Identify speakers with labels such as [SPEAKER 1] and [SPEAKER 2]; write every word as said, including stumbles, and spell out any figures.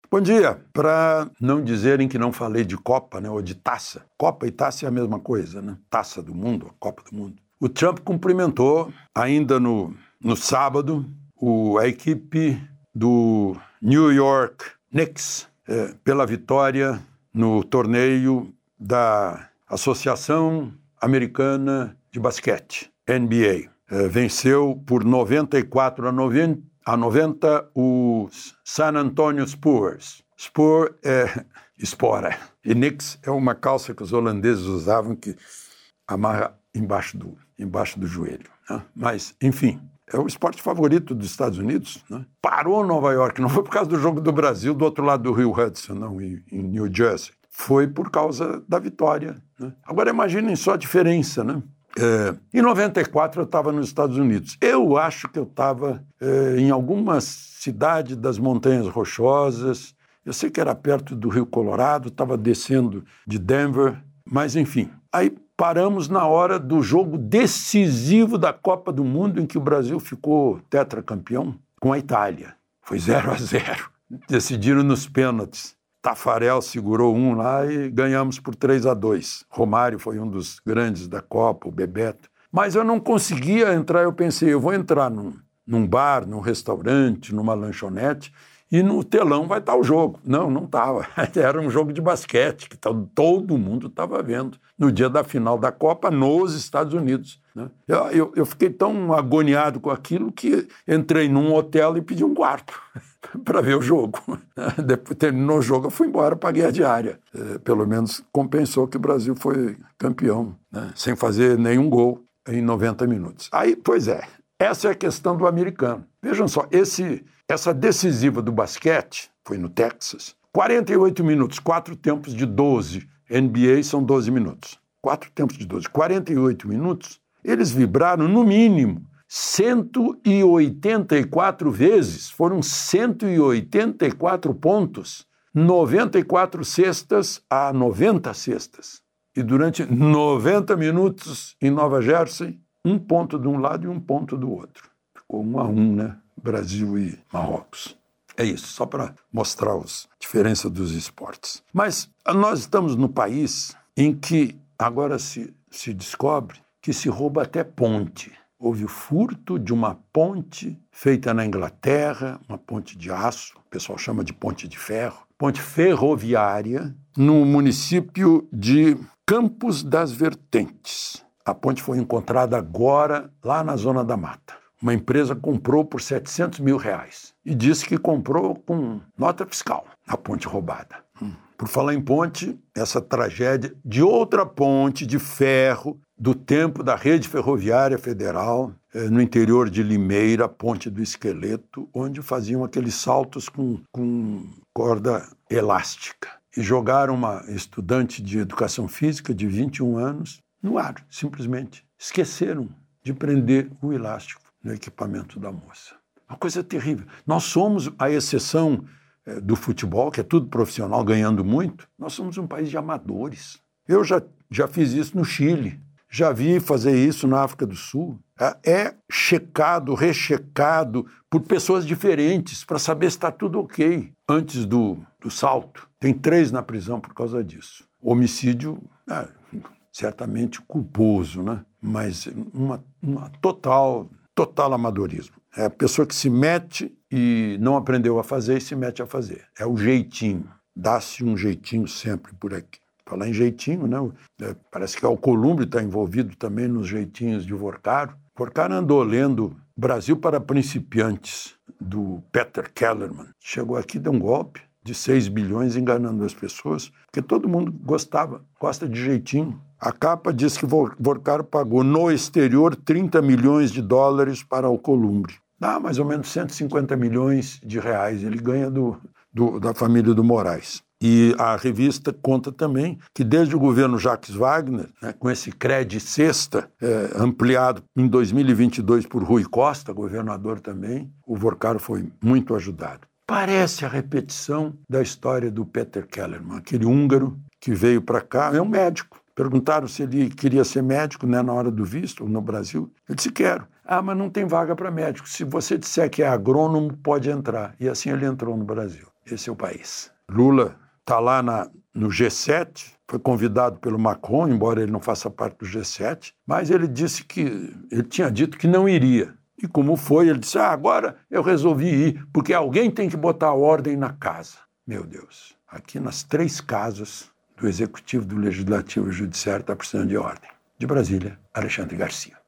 [SPEAKER 1] Bom dia. Para não dizerem que não falei de Copa, né, ou de taça. Copa e taça é a mesma coisa, né? Taça do mundo, a Copa do Mundo. O Trump cumprimentou, ainda no, no sábado, o, a equipe do New York Knicks é, pela vitória no torneio da Associação Americana de Basquete, N B A. É, venceu por noventa e quatro a noventa o San Antonio Spurs. Spur é espora. E Knicks é uma calça que os holandeses usavam que amarra embaixo do, embaixo do joelho. Né? Mas, enfim, é o esporte favorito dos Estados Unidos. Né? Parou Nova York, não foi por causa do jogo do Brasil do outro lado do Rio Hudson, não, em, em New Jersey. Foi por causa da vitória. Né? Agora imaginem só a diferença, né? É, em noventa e quatro eu estava nos Estados Unidos. Eu acho que eu estava é, em alguma cidade das Montanhas Rochosas. Eu sei que era perto do Rio Colorado, estava descendo de Denver, mas enfim. Aí paramos na hora do jogo decisivo da Copa do Mundo, em que o Brasil ficou tetracampeão com a Itália. Foi zero a zero. Decidiram nos pênaltis. Tafarel segurou um lá e ganhamos por três a dois. Romário foi um dos grandes da Copa, o Bebeto. Mas eu não conseguia entrar, eu pensei, eu vou entrar num, num bar, num restaurante, numa lanchonete, e no telão vai estar o jogo. Não, não estava. Era um jogo de basquete, que todo mundo estava vendo, no dia da final da Copa, nos Estados Unidos. Né? Eu, eu, eu fiquei tão agoniado com aquilo que entrei num hotel e pedi um quarto para ver o jogo. Depois terminou o jogo, eu fui embora, paguei a diária. É, pelo menos compensou que o Brasil foi campeão, né? Sem fazer nenhum gol em noventa minutos. Aí, pois é, essa é a questão do americano. Vejam só, esse, essa decisiva do basquete, foi no Texas, quarenta e oito minutos, quatro tempos de doze. N B A são doze minutos. Quatro tempos de doze. quarenta e oito minutos, eles vibraram no mínimo cento e oitenta e quatro vezes, foram cento e oitenta e quatro pontos, noventa e quatro cestas a noventa cestas. E durante noventa minutos em Nova Jersey, um ponto de um lado e um ponto do outro. Ficou um a um, né? Brasil e Marrocos. É isso, só para mostrar a diferença dos esportes. Mas nós estamos no país em que agora se, se descobre que se rouba até ponte. Houve o furto de uma ponte feita na Inglaterra, uma ponte de aço, o pessoal chama de ponte de ferro, ponte ferroviária, no município de Campos das Vertentes. A ponte foi encontrada agora lá na Zona da Mata. Uma empresa comprou por setecentos mil reais e disse que comprou com nota fiscal a ponte roubada. Hum. Por falar em ponte, essa tragédia de outra ponte de ferro do tempo da Rede Ferroviária Federal, eh, no interior de Limeira, a Ponte do Esqueleto, onde faziam aqueles saltos com, com corda elástica. E jogaram uma estudante de educação física de vinte e um anos no ar, simplesmente. Esqueceram de prender o elástico no equipamento da moça. Uma coisa terrível. Nós somos a exceção eh, do futebol, que é tudo profissional, ganhando muito. Nós somos um país de amadores. Eu já, já fiz isso no Chile. Já vi fazer isso na África do Sul. É checado, rechecado por pessoas diferentes para saber se está tudo ok antes do, do salto. Tem três na prisão por causa disso. Homicídio, é, certamente culposo, né? Mas uma, uma total, total amadorismo. É a pessoa que se mete e não aprendeu a fazer e se mete a fazer. É o jeitinho. Dá-se um jeitinho sempre por aqui. Falar em jeitinho, né? É, parece que o Alcolumbre está envolvido também nos jeitinhos de Vorcaro. Vorcaro andou lendo Brasil para Principiantes, do Peter Kellerman. Chegou aqui, deu um golpe de seis bilhões enganando as pessoas, porque todo mundo gostava, gosta de jeitinho. A capa diz que Vorcaro pagou no exterior trinta milhões de dólares para Alcolumbre. Dá mais ou menos cento e cinquenta milhões de reais. Ele ganha do, do, da família do Moraes. E a revista conta também que desde o governo Jacques Wagner, né, com esse Cred Sexta, é, ampliado em dois mil e vinte e dois por Rui Costa, governador também, o Vorcaro foi muito ajudado. Parece a repetição da história do Peter Kellerman, aquele húngaro que veio para cá, é um médico. Perguntaram se ele queria ser médico, né, na hora do visto no Brasil. Ele disse, quero. Ah, mas não tem vaga para médico. Se você disser que é agrônomo, pode entrar. E assim ele entrou no Brasil. Esse é o país. Lula está lá na, no G sete, foi convidado pelo Macron, embora ele não faça parte do G sete, mas ele disse que, ele tinha dito que não iria. E como foi, ele disse, ah, agora eu resolvi ir, porque alguém tem que botar ordem na casa. Meu Deus, aqui nas três casas do Executivo, do Legislativo e do Judiciário está precisando de ordem. De Brasília, Alexandre Garcia.